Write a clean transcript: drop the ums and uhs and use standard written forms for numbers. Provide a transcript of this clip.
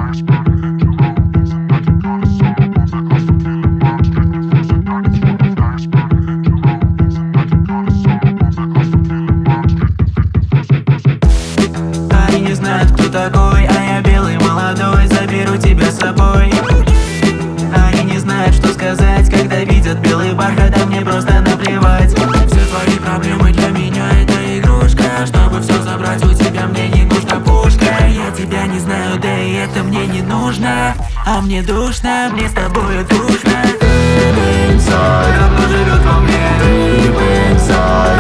Они не знают, кто такой, а я белый молодой, заберу тебя с собой. Они не знают, что сказать, когда видят белый бархат, а мне просто наплевать. Все твои проблемы для меня это игрушка. Чтобы все забрать у тебя, мне не нужна пушка. Я тебя не знаю, да и это мне не нужно. А мне душно, мне с тобою душно. Давно живет во мне.